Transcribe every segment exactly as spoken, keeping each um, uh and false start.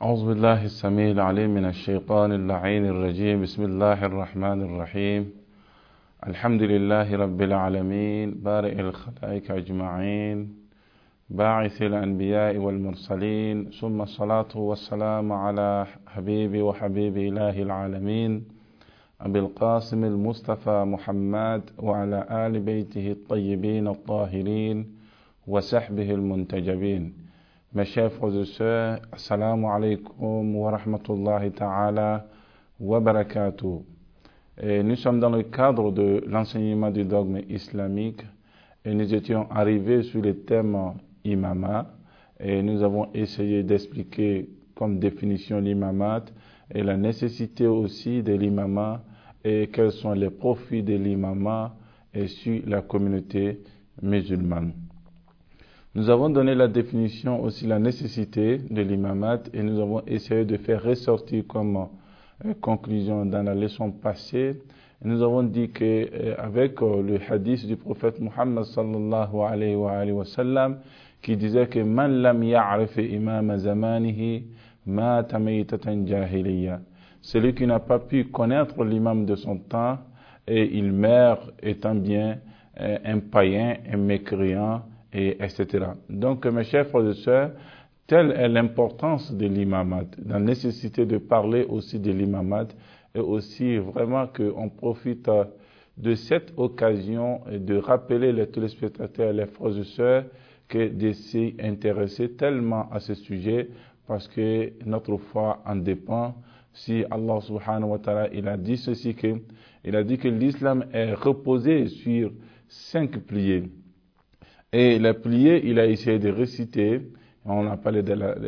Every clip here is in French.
أعوذ بالله السميع العليم من الشيطان اللعين الرجيم. بسم الله الرحمن الرحيم. الحمد لله رب العالمين بارئ الخلائق أجمعين باعث الأنبياء والمرسلين، ثم الصلاة والسلام على حبيبي وحبيب إله العالمين أبي القاسم المصطفى محمد وعلى آل بيته الطيبين الطاهرين وصحبه المنتجبين. Mes chers frères et sœurs, assalamu alaikum wa rahmatullahi ta'ala wa barakatuh. Et nous sommes dans le cadre de l'enseignement du dogme islamique et nous étions arrivés sur le thème imama et nous avons essayé d'expliquer comme définition l'imamat et la nécessité aussi de l'imama et quels sont les profits de l'imama et sur la communauté musulmane. Nous avons donné la définition aussi la nécessité de l'imamat et nous avons essayé de faire ressortir comme euh, conclusion dans la leçon passée. Et nous avons dit qu'avec euh, euh, le hadith du prophète Muhammad sallallahu alayhi wa, alayhi wa sallam qui disait que man lam ya'rif imam zamanihi mata maytatan jahiliya. Celui qui n'a pas pu connaître l'imam de son temps et il meurt étant bien euh, un païen, un mécréant, et etc. Donc, mes chers frères et sœurs, telle est l'importance de l'imamat, la nécessité de parler aussi de l'imamat et aussi vraiment qu'on profite de cette occasion de rappeler les téléspectateurs, les frères et sœurs, que de s'y intéresser tellement à ce sujet parce que notre foi en dépend. Si Allah subhanahu wa ta'ala, il a dit ceci, que, il a dit que l'islam est reposé sur cinq piliers. Et les piliers, il a essayé de réciter, on a parlé de la, de,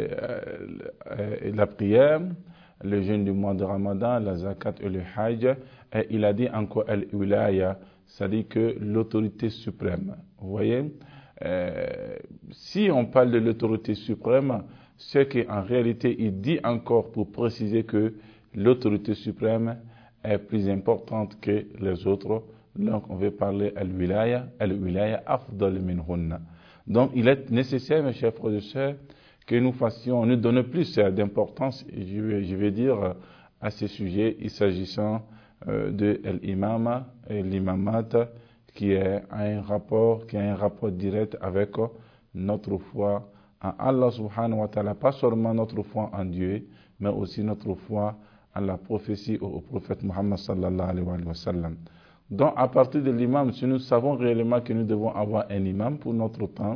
de, de la prière, le jeûne du mois de Ramadan, la zakat et le hajj, et il a dit encore al-wilaya, c'est-à-dire que l'autorité suprême. Vous voyez, euh, si on parle de l'autorité suprême, c'est qu'en réalité, il dit encore pour préciser que l'autorité suprême est plus importante que les autres. Donc, on veut parler al-wilaya, al-wilaya afdal minhunna. Donc, il est nécessaire, mes chers frères et sœurs, que nous fassions, nous donnions plus d'importance, je vais, je vais dire, à ces sujets, il s'agissant euh, de l'imama et l'imamat, qui est un rapport, qui a un rapport direct avec notre foi en Allah subhanahu wa ta'ala, pas seulement notre foi en Dieu, mais aussi notre foi en la prophétie au, au prophète Muhammad sallallahu alayhi wa sallam. Donc, à partir de l'imam, si nous savons réellement que nous devons avoir un imam pour notre temps,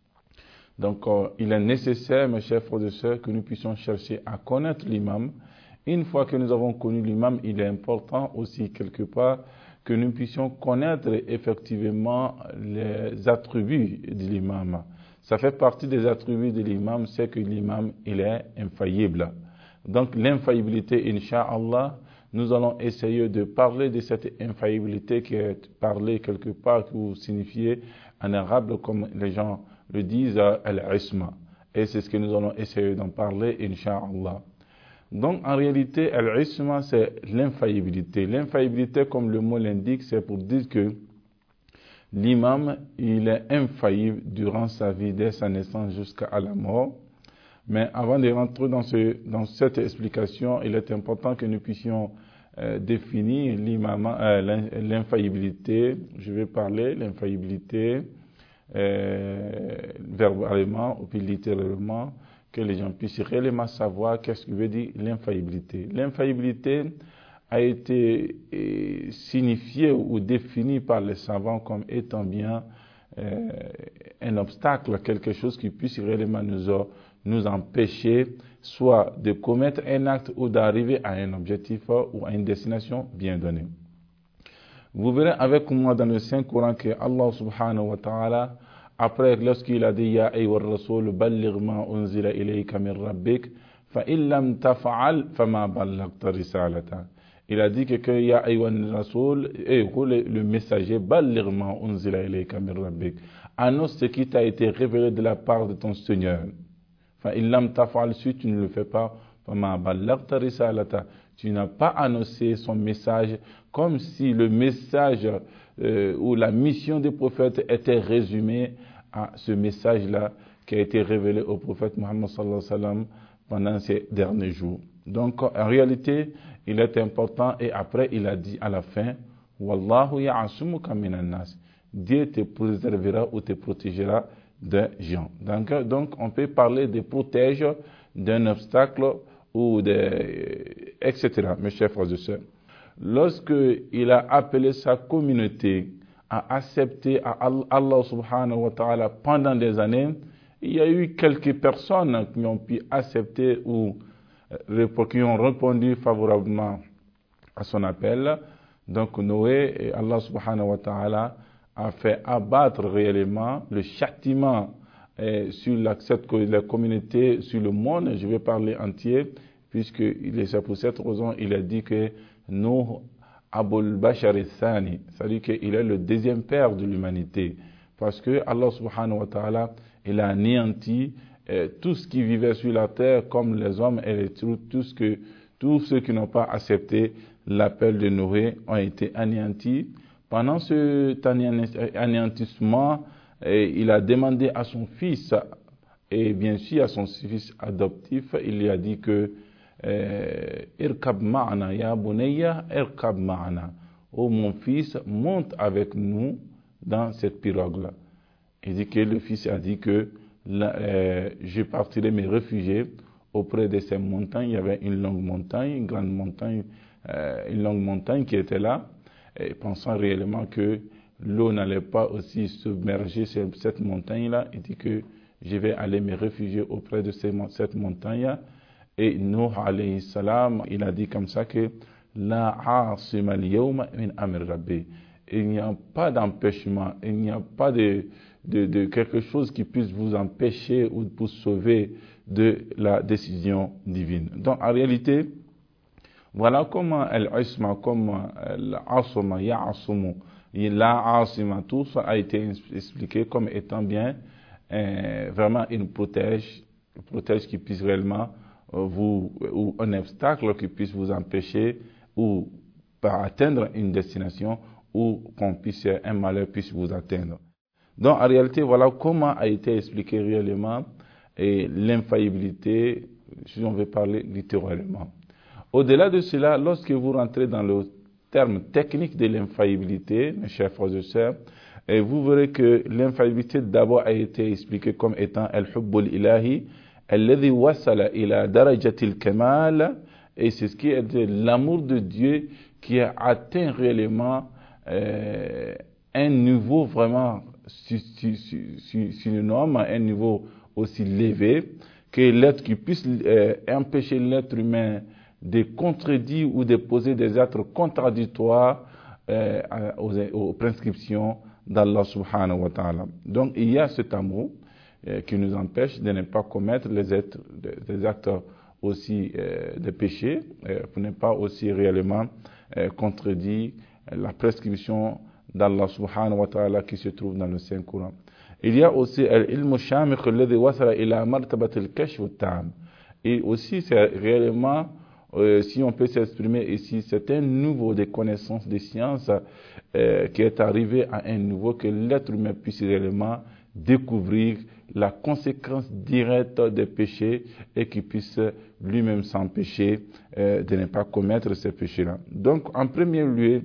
donc euh, il est nécessaire, mes chers frères et sœurs, que nous puissions chercher à connaître l'imam. Une fois que nous avons connu l'imam, il est important aussi quelque part que nous puissions connaître effectivement les attributs de l'imam. Ça fait partie des attributs de l'imam, c'est que l'imam, il est infaillible. Donc, l'infaillibilité, incha'Allah, nous allons essayer de parler de cette infaillibilité qui est parlée quelque part, qui vous signifiez en arabe, comme les gens le disent, al-isma. Et c'est ce que nous allons essayer d'en parler, incha'Allah. Donc, en réalité, al-isma, c'est l'infaillibilité. L'infaillibilité, comme le mot l'indique, c'est pour dire que l'imam, il est infaillible durant sa vie, dès sa naissance jusqu'à la mort. Mais avant de rentrer dans, ce, dans cette explication, il est important que nous puissions euh, définir euh, l'infaillibilité. Je vais parler l'infaillibilité euh, verbalement ou puis littéralement, que les gens puissent réellement savoir qu'est-ce que veut dire l'infaillibilité. L'infaillibilité a été euh, signifiée ou définie par les savants comme étant bien euh, un obstacle, quelque chose qui puisse réellement nous nous empêcher soit de commettre un acte ou d'arriver à un objectif ou à une destination bien donnée. Vous verrez avec moi dans le Saint-Coran que Allah subhanahu wa ta'ala, après lorsqu'il a dit « Ya ayyuhar rasoul, balligh ma unzila ilayka min rabbik, fa illam taf'al, fama ballaghta risalata » Il a dit que, que Ya ayyuhar rasoul, et le messager, balligh ma unzila ilayka min rabbik, annonce ce qui t'a été révélé de la part de ton Seigneur. Si tu ne le fais pas, tu n'as pas annoncé son message comme si le message euh, ou la mission des prophètes était résumée à ce message-là qui a été révélé au prophète Muhammad sallallahu alayhi wa sallam pendant ces derniers jours. Donc, en réalité, il est important, et après, il a dit à la fin, « Wallahu ya'asumuka minan nas » Dieu te préservera ou te protégera des gens. Donc, donc, on peut parler de protège d'un obstacle ou de, et cetera, mes chers frères et sœurs. Lorsqu'il a appelé sa communauté à accepter à Allah subhanahu wa ta'ala pendant des années, il y a eu quelques personnes qui ont pu accepter ou qui ont répondu favorablement à son appel. Donc Noé et Allah subhanahu wa ta'ala a fait abattre réellement le châtiment eh, sur la, cette, la communauté, sur le monde, je vais parler entier, puisque c'est pour cette raison il a dit que nous, Abul Bashar Thani, c'est-à-dire qu'il est le deuxième père de l'humanité, parce que Allah subhanahu wa ta'ala, il a anéanti eh, tout ce qui vivait sur la terre, comme les hommes et les tout, tout ce que, tous ceux qui n'ont pas accepté l'appel de Noé ont été anéantis. Pendant cet anéantissement, eh, il a demandé à son fils, et bien sûr à son fils adoptif, il lui a dit que Irkab ma'ana ya bunayya, irkab ma'ana. Oh mon fils, monte avec nous dans cette pirogue-là. Il dit que le fils a dit que là, euh, je partirai me réfugier auprès de ces montagnes. Il y avait une longue montagne, une grande montagne, euh, une longue montagne qui était là, et pensant réellement que l'eau n'allait pas aussi submerger cette montagne-là. Il dit que je vais aller me réfugier auprès de ces, cette montagne-là. Et Nuh alayhi salam, il a dit comme ça que la asima al-yawma min amr rabbi. Il n'y a pas d'empêchement, il n'y a pas de, de, de quelque chose qui puisse vous empêcher ou vous sauver de la décision divine. Donc en réalité, voilà comment al-isma, comme l'asma, ya'asumu, la asima, tout ça a été expliqué comme étant bien euh, vraiment une protège, une protège qui puisse réellement vous, ou un obstacle qui puisse vous empêcher ou pas atteindre une destination ou qu'on puisse, un malheur puisse vous atteindre. Donc en réalité, voilà comment a été expliqué réellement et l'infaillibilité, si on veut parler littéralement. Au-delà de cela, lorsque vous rentrez dans le terme technique de l'infaillibilité, mes chers frères et sœurs, et vous verrez que l'infaillibilité d'abord a été expliquée comme étant al-hubbul ilahi, الذي وصل إلى درجة الكمال, et c'est ce qui est de l'amour de Dieu qui a atteint réellement euh, un niveau vraiment synonyme, un niveau aussi élevé que l'être qui puisse euh, empêcher l'être humain de contredire ou de poser des actes contradictoires euh, aux, aux prescriptions d'Allah subhanahu wa ta'ala. Donc il y a cet amour qui nous empêche de ne pas commettre les actes, des actes aussi euh, de péché, euh, pour ne pas aussi réellement euh, contredire la prescription d'Allah subhanahu wa ta'ala qui se trouve dans le Saint-Coran. Il y a aussi l'ilm shamikh alladhi wasala ila martabat al-kashf at-tam. Et aussi c'est réellement, euh, si on peut s'exprimer ici, c'est un niveau de connaissance des sciences euh, qui est arrivé à un niveau que l'être humain puisse réellement découvrir la conséquence directe des péchés et qu'il puisse lui-même s'empêcher euh, de ne pas commettre ces péchés-là. Donc, en premier lieu,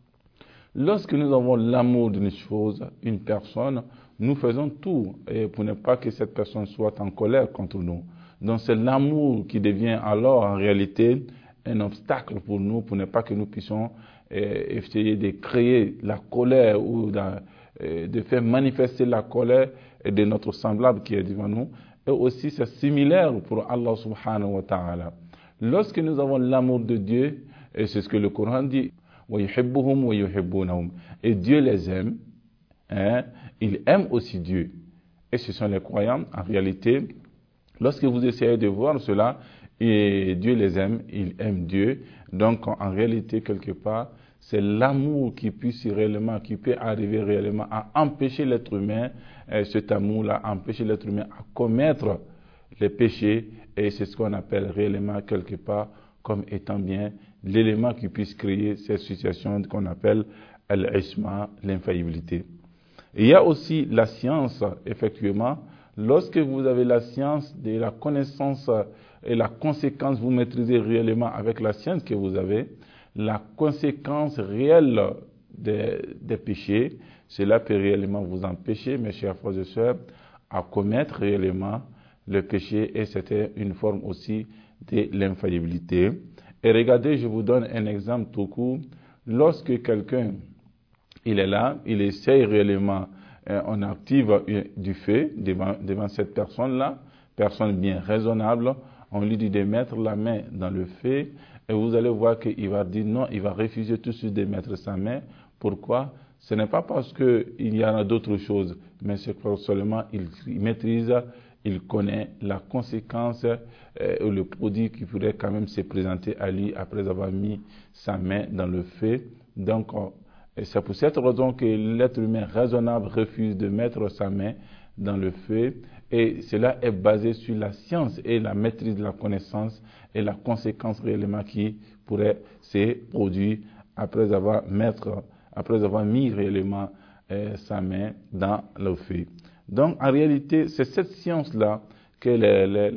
lorsque nous avons l'amour d'une chose, une personne, nous faisons tout et pour ne pas que cette personne soit en colère contre nous. Donc, c'est l'amour qui devient alors en réalité un obstacle pour nous, pour ne pas que nous puissions euh, essayer de créer la colère ou la, euh, de faire manifester la colère et de notre semblable qui est devant nous. Et aussi c'est similaire pour Allah subhanahu wa ta'ala. Lorsque nous avons l'amour de Dieu, et c'est ce que le Coran dit, وَيُحِبُّهُمْ وَيُحِبُّونَهُمْ, et Dieu les aime, hein, il aime aussi Dieu. Et ce sont les croyants, en réalité, lorsque vous essayez de voir cela, et Dieu les aime, il aime Dieu. Donc en réalité, quelque part, c'est l'amour qui puisse réellement, qui peut arriver réellement à empêcher l'être humain, euh, cet amour-là, empêcher l'être humain à commettre les péchés, et c'est ce qu'on appelle réellement quelque part comme étant bien l'élément qui puisse créer cette situation qu'on appelle al-isma, l'infaillibilité. Il y a aussi la science, effectivement, Lorsque vous avez la science de la connaissance et la conséquence, vous maîtrisez réellement avec la science que vous avez, la conséquence réelle des, des péchés, cela peut réellement vous empêcher, mes chers frères et sœurs, à commettre réellement le péché, et c'était une forme aussi de l'infaillibilité. Et regardez, je vous donne un exemple tout court. Lorsque quelqu'un, il est là, il essaye réellement, euh, on active du feu devant, devant cette personne-là, personne bien raisonnable, on lui dit de mettre la main dans le feu, et vous allez voir qu'il va dire non, il va refuser tout de suite de mettre sa main. Pourquoi? Ce n'est pas parce qu'il y en a d'autres choses, mais c'est que seulement il, il maîtrise, il connaît la conséquence euh, ou le produit qui pourrait quand même se présenter à lui après avoir mis sa main dans le feu. Donc, euh, c'est pour cette raison que l'être humain raisonnable refuse de mettre sa main dans le feu, et cela est basé sur la science et la maîtrise de la connaissance et la conséquence réellement qui pourrait se produire après avoir, mettre, après avoir mis réellement euh, sa main dans le feu. Donc, en réalité, c'est cette science-là que les, les,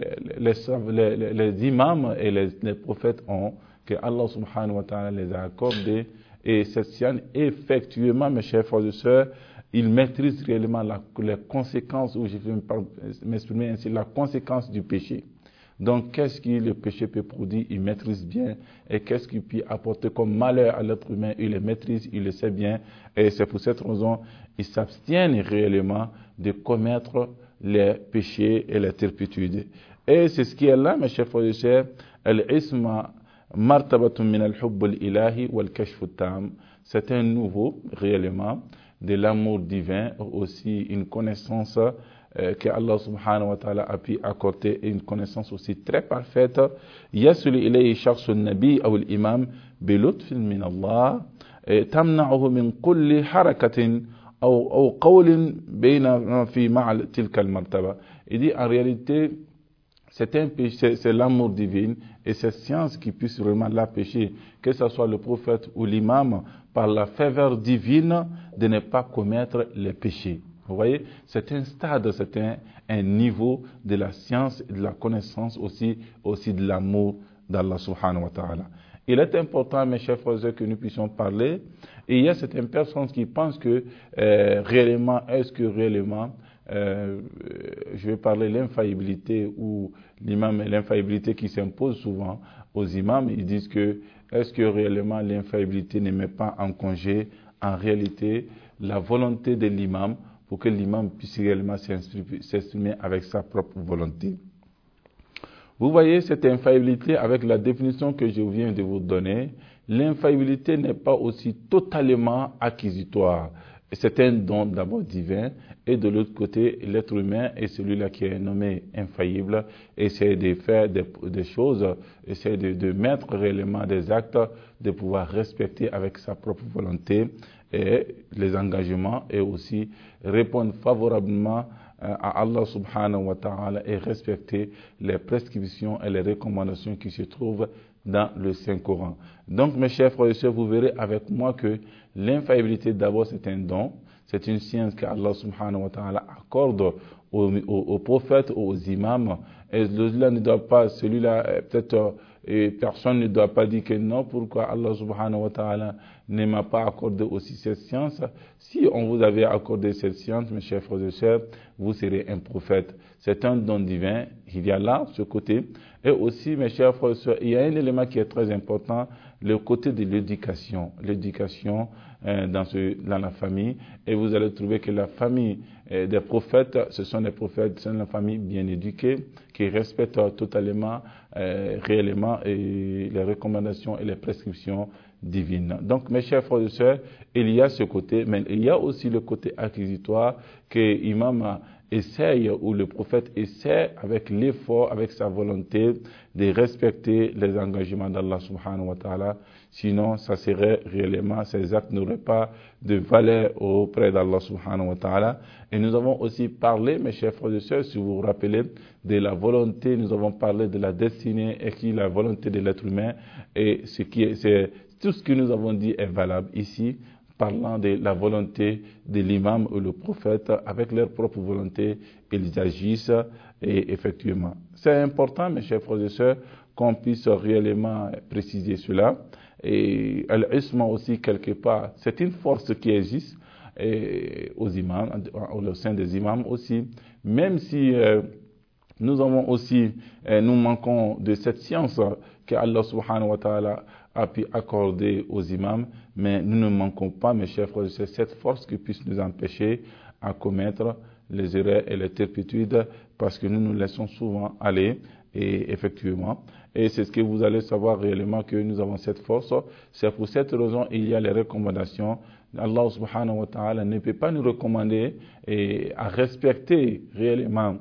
les, les, les imams et les, les prophètes ont, que Allah subhanahu wa ta'ala les a accordés. Et cette science, effectivement, mes chers frères et sœurs, ils maîtrisent réellement la, les conséquences, ou je vais m'exprimer ainsi, la conséquence du péché. Donc, qu'est-ce que le péché peut produire? Ils maîtrisent bien. Et qu'est-ce qu'il peut apporter comme malheur à l'être humain? Ils le maîtrisent, ils le savent bien. Et c'est pour cette raison ils s'abstiennent réellement de commettre les péchés et les turpitudes. Et c'est ce qui est là, mes chers frères et sœurs, al-isma martabatun min al-hubb al-ilahi wal-kashf tam. C'est un nouveau, réellement, de l'amour divin, aussi une connaissance euh, que Allah subhanahu wa ta'ala a pu accorder, et une connaissance aussi très parfaite. Yasul ilayhi shakhsun nabi ou l'imam bilutfin min Allah tamna'uhu min kulli harakatin ou ou qawlin bayna fi ma'al tilka al-martaba. Il dit en réalité c'est un péché, c'est l'amour divin et cette science qui puisse vraiment l'empêcher, que ce soit le prophète ou l'imam, par la faveur divine de ne pas commettre les péchés. Vous voyez, c'est un stade, c'est un, un niveau de la science et de la connaissance aussi, aussi de l'amour d'Allah subhanahu wa ta'ala. Il est important, mes chers frères, que nous puissions parler. Et il y a certaines personnes qui pensent que euh, réellement, est-ce que réellement, euh, je vais parler de l'infaillibilité ou l'imam et l'infaillibilité qui s'impose souvent aux imams. Ils disent que est-ce que réellement l'infaillibilité ne met pas en congé en réalité la volonté de l'imam pour que l'imam puisse réellement s'exprimer avec sa propre volonté. Vous voyez cette infaillibilité avec la définition que je viens de vous donner. L'infaillibilité n'est pas aussi totalement acquisitoire. C'est un don d'abord divin, et de l'autre côté, l'être humain est celui-là qui est nommé infaillible, essaie de faire des, des choses, essaie de, de mettre réellement des actes, de pouvoir respecter avec sa propre volonté et les engagements, et aussi répondre favorablement à Allah subhanahu wa ta'ala et respecter les prescriptions et les recommandations qui se trouvent dans le Saint-Coran. Donc, mes chers frères et sœurs, vous verrez avec moi que l'infaillibilité, d'abord, c'est un don. C'est une science qu'Allah subhanahu wa ta'ala accorde aux, aux, aux prophètes, aux imams. Et celui-là ne doit pas, celui-là, peut-être, et personne ne doit pas dire que non, pourquoi Allah subhanahu wa ta'ala ne m'a pas accordé aussi cette science. Si on vous avait accordé cette science, mes chers frères et sœurs, vous serez un prophète. C'est un don divin, il y a là, ce côté. Et aussi, mes chers frères et sœurs, il y a un élément qui est très important, le côté de l'éducation. L'éducation euh, dans, ce, dans la famille. Et vous allez trouver que la famille euh, des prophètes, ce sont des prophètes, ce sont des familles bien éduquées, qui respectent totalement, euh, réellement et les recommandations et les prescriptions divines. Donc, mes chers frères et sœurs, il y a ce côté, mais il y a aussi le côté acquisitoire que l'imam essaye, ou le prophète essaie avec l'effort, avec sa volonté de respecter les engagements d'Allah subhanahu wa ta'ala. Sinon, ça serait réellement, ces actes n'auraient pas de valeur auprès d'Allah subhanahu wa ta'ala. Et nous avons aussi parlé, mes chers frères et sœurs, si vous vous rappelez, de la volonté, nous avons parlé de la destinée et qui est la volonté de l'être humain. Et ce qui est, c'est, tout ce que nous avons dit est valable ici. parlant de la volonté de l'imam ou le prophète, avec leur propre volonté, ils agissent et effectivement. C'est important, mes chers frères et sœurs, qu'on puisse réellement préciser cela. Et l'ism aussi, quelque part, c'est une force qui existe et aux imams, au sein des imams aussi, même si euh, nous avons aussi, euh, nous manquons de cette science que Allah subhanahu wa ta'ala a pu accorder aux imams, mais nous ne manquons pas, mes chers frères et sœurs, cette force qui puisse nous empêcher à commettre les erreurs et les turpitudes, parce que nous nous laissons souvent aller, et effectivement, et c'est ce que vous allez savoir réellement, que nous avons cette force. C'est pour cette raison il y a les recommandations. Allah subhanahu wa ta'ala ne peut pas nous recommander et à respecter réellement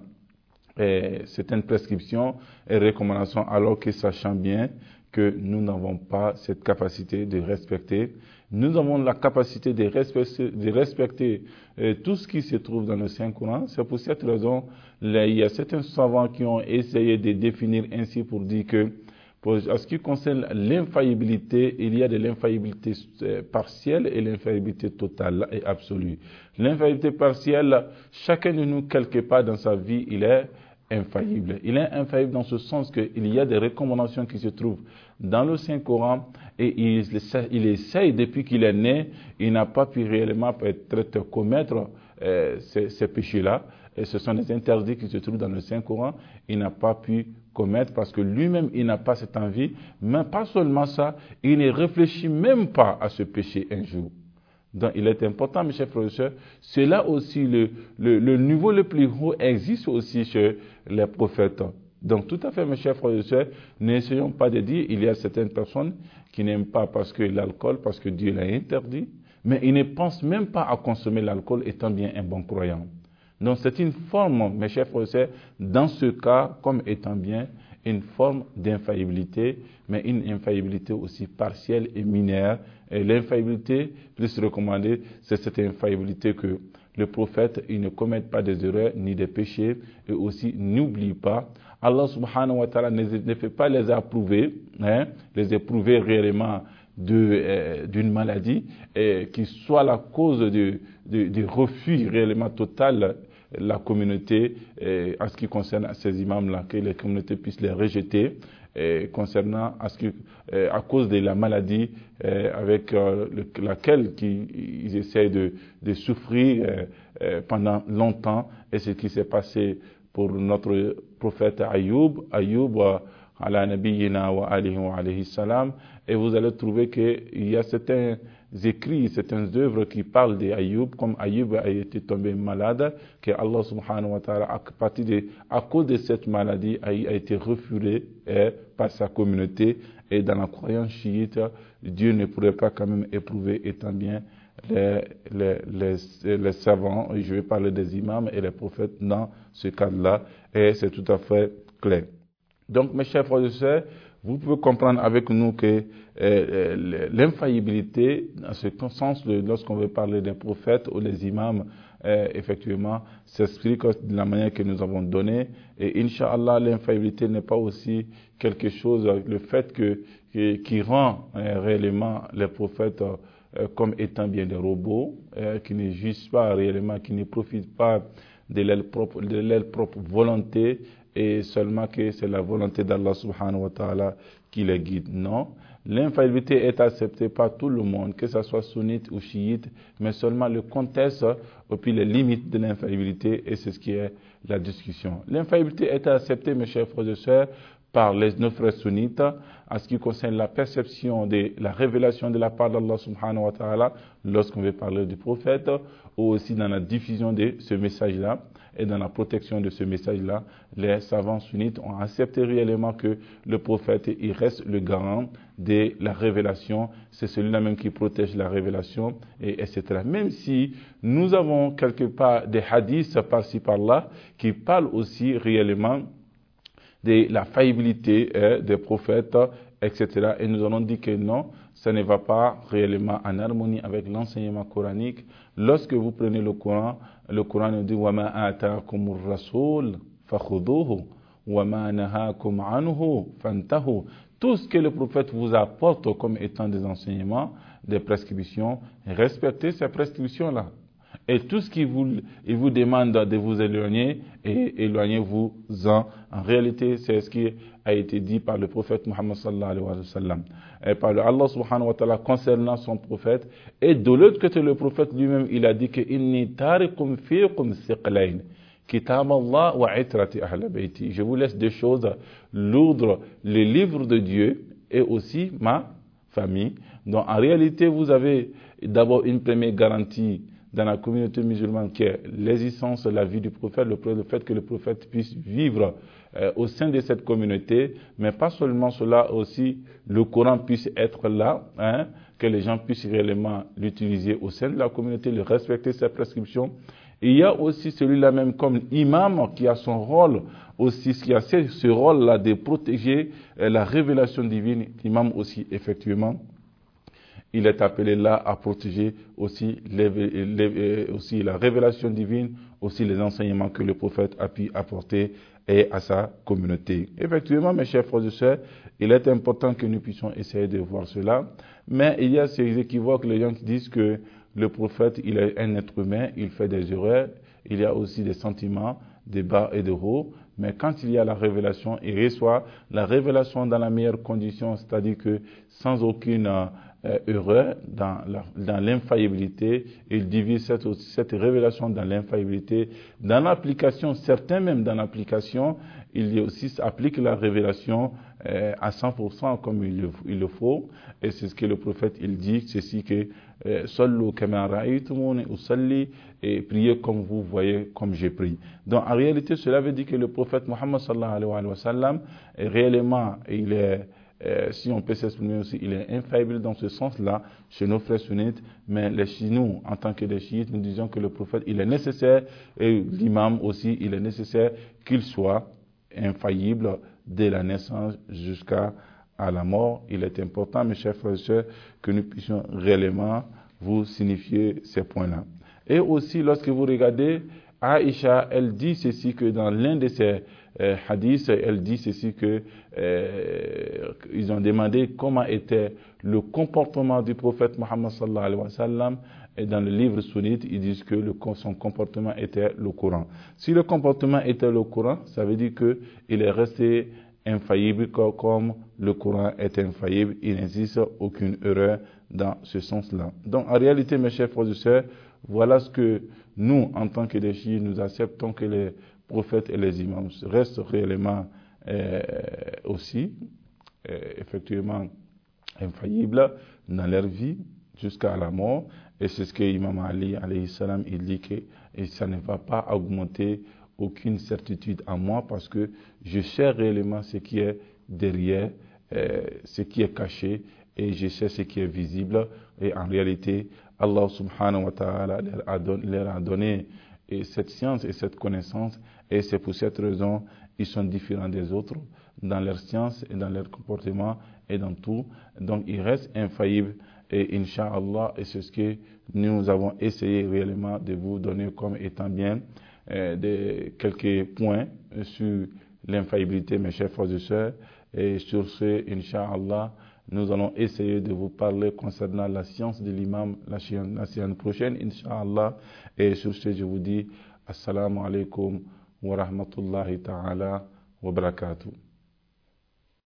et certaines prescriptions et recommandations, alors que sachant bien que nous n'avons pas cette capacité de respecter. Nous avons la capacité de respecter, de respecter euh, tout ce qui se trouve dans le Saint-Coran. C'est pour cette raison, là, il y a certains savants qui ont essayé de définir ainsi pour dire que, pour, en ce qui concerne l'infaillibilité, il y a de l'infaillibilité partielle et l'infaillibilité totale et absolue. L'infaillibilité partielle, chacun de nous, quelque part dans sa vie, il est infaillible. Il est infaillible dans ce sens qu'il y a des recommandations qui se trouvent dans le Saint-Coran et il, il essaye, depuis qu'il est né, il n'a pas pu réellement peut-être commettre euh, ces, ces péchés-là. Et ce sont des interdits qui se trouvent dans le Saint-Coran. Il n'a pas pu commettre parce que lui-même, il n'a pas cette envie. Mais pas seulement ça, il ne réfléchit même pas à ce péché un jour. Donc, il est important, mes chers frères et sœurs, c'est là aussi le, le, le niveau le plus haut existe aussi chez les prophètes. Donc, tout à fait, mes chers frères et sœurs, n'essayons pas de dire, il y a certaines personnes qui n'aiment pas parce que l'alcool, parce que Dieu l'a interdit, mais ils ne pensent même pas à consommer l'alcool étant bien un bon croyant. Donc, c'est une forme, mes chers frères et sœurs, dans ce cas, comme étant bien une forme d'infaillibilité, mais une infaillibilité aussi partielle et mineure. Et l'infaillibilité plus recommandée, c'est cette infaillibilité que le prophète, il ne commette pas des erreurs ni des péchés, et aussi n'oublie pas. Allah subhanahu wa ta'ala ne, ne fait pas les approuver, hein, les éprouver réellement de, euh, d'une maladie, et qui soit la cause du de, de refus réellement total la communauté, eh, en ce qui concerne ces imams-là, que les communautés puissent les rejeter, eh, concernant à, ce qui, eh, à cause de la maladie eh, avec euh, le, laquelle qui, ils essayent de, de souffrir eh, eh, pendant longtemps, et ce qui s'est passé pour notre prophète Ayoub, Ayoub ala nabiyyina wa alihi wa alayhi salam, et vous allez trouver qu'il y a certains écrits, certaines œuvres qui parlent d'Ayoub, comme Ayoub a été tombé malade, que Allah subhanahu wa ta'ala, à, partir de, à cause de cette maladie, a, a été refoulé eh, par sa communauté, et dans la croyance chiite, Dieu ne pourrait pas quand même éprouver étant bien les, les, les, les savants, je vais parler des imams et les prophètes dans ce cadre-là, et c'est tout à fait clair. Donc, mes chers frères et sœurs, vous pouvez comprendre avec nous que euh, l'infaillibilité, dans ce sens, lorsqu'on veut parler des prophètes ou des imams, euh, effectivement, s'explique de la manière que nous avons donnée. Et Inch'Allah, l'infaillibilité n'est pas aussi quelque chose, le fait que, que qui rend euh, réellement les prophètes euh, comme étant bien des robots, euh, qui ne jugent pas réellement, qui ne profitent pas de leur propre, de leur propre volonté, et seulement que c'est la volonté d'Allah subhanahu wa ta'ala qui les guide. Non. L'infaillibilité est acceptée par tout le monde, que ce soit sunnite ou chiite, mais seulement le contexte et puis les limites de l'infaillibilité, et c'est ce qui est la discussion. L'infaillibilité est acceptée, mes chers frères et sœurs, par les, nos frères sunnites, en ce qui concerne la perception de la révélation de la part d'Allah subhanahu wa ta'ala, lorsqu'on veut parler du prophète, ou aussi dans la diffusion de ce message-là, et dans la protection de ce message-là, les savants sunnites ont accepté réellement que le prophète, il reste le garant de la révélation, c'est celui-là même qui protège la révélation, et etc. Même si nous avons quelque part des hadiths par-ci par-là, qui parlent aussi réellement de la faillibilité eh, des prophètes, et cetera. Et nous allons dire que non, ça ne va pas réellement en harmonie avec l'enseignement coranique. Lorsque vous prenez le Coran, le Coran nous dit وَمَا آتَاكُمُ الرَّسُولُ فَخُذُوهُ وَمَا نَهَاكُمْ عَنْهُ فَانْتَهُوا. Tout ce que le prophète vous apporte comme étant des enseignements, des prescriptions, respectez ces prescriptions-là. Et tout ce qu'il vous, il vous demande de vous éloigner, et éloignez-vous-en. En réalité, c'est ce qui a été dit par le prophète Muhammad sallallahu alayhi wa sallam, et par Allah subhanahu wa ta'ala concernant son prophète. Et de l'autre côté, le prophète lui-même, il a dit que inni tarikum fiikum thiqlayn, kitab Allah wa itrati ahl bayti. Je vous laisse deux choses lourdes, le livre de Dieu et aussi ma famille. Donc en réalité, vous avez d'abord une première garantie dans la communauté musulmane qui est l'existence de la vie du prophète, le, le fait que le prophète puisse vivre euh, au sein de cette communauté, mais pas seulement cela, aussi le Coran puisse être là, hein, que les gens puissent réellement l'utiliser au sein de la communauté, le respecter ses prescriptions. Et il y a aussi celui-là même comme imam qui a son rôle aussi, qui a ce, ce rôle-là de protéger euh, la révélation divine. L'imam aussi, effectivement, il est appelé là à protéger aussi, les, les, aussi la révélation divine, aussi les enseignements que le prophète a pu apporter et à sa communauté. Effectivement, mes chers frères et sœurs, il est important que nous puissions essayer de voir cela, mais il y a ces équivoques, les gens qui disent que le prophète, il est un être humain, il fait des erreurs, il y a aussi des sentiments, des bas et des hauts, mais quand il y a la révélation, il reçoit la révélation dans la meilleure condition, c'est-à-dire que sans aucune euh, erreur, dans, la, dans l'infaillibilité, il divise cette, cette révélation dans l'infaillibilité. Dans l'application, certains même dans l'application, il y a aussi applique la révélation euh, à cent pour cent comme il le, il le faut, et c'est ce que le prophète il dit, ceci que Sallu kama ra'aytumuni usalli, et priez comme vous voyez, comme j'ai prié. Donc en réalité, cela veut dire que le prophète Muhammad sallallahu alayhi wa sallam, est réellement, il est, euh, si on peut s'exprimer aussi, il est infaillible dans ce sens-là chez nos frères sunnites, mais les nous, en tant que des chiites, nous disons que le prophète, il est nécessaire, et l'imam aussi, il est nécessaire qu'il soit infaillible dès la naissance jusqu'à à la mort. Il est important, mes chers frères et sœurs, que nous puissions réellement vous signifier ces points-là. Et aussi, lorsque vous regardez, Aïcha, elle dit ceci, que dans l'un de ses euh, hadiths, elle dit ceci, que euh, ils ont demandé comment était le comportement du prophète Muhammad sallallahu alayhi wa sallam, et dans le livre sunnite, ils disent que le, son comportement était le Coran. Si le comportement était le Coran, ça veut dire qu'il est resté infaillible comme le Coran est infaillible. Il n'existe aucune erreur dans ce sens-là. Donc en réalité, mes chers frères et sœurs, voilà ce que nous, en tant que des chiites, nous acceptons que les prophètes et les imams restent réellement euh, aussi, euh, effectivement, infaillibles dans leur vie jusqu'à la mort. Et c'est ce que Imam Ali, alayhi salam, il dit que et ça ne va pas augmenter aucune certitude à moi, parce que je sais réellement ce qui est derrière, euh, ce qui est caché, et je sais ce qui est visible. Et en réalité, Allah subhanahu wa ta'ala leur a donné, leur a donné et cette science et cette connaissance, et c'est pour cette raison ils sont différents des autres dans leur science et dans leur comportement et dans tout. Donc ils restent infaillibles, et Inch'Allah, et c'est ce que nous avons essayé réellement de vous donner comme étant bien euh, de quelques points sur l'infaillibilité, mes chers frères et sœurs. Et sur ce, Inch'Allah, nous allons essayer de vous parler concernant la science de l'imam la semaine prochaine, Inch'Allah. Et sur ce, je vous dis Assalamu alaikum wa rahmatullahi ta'ala wa barakatuh.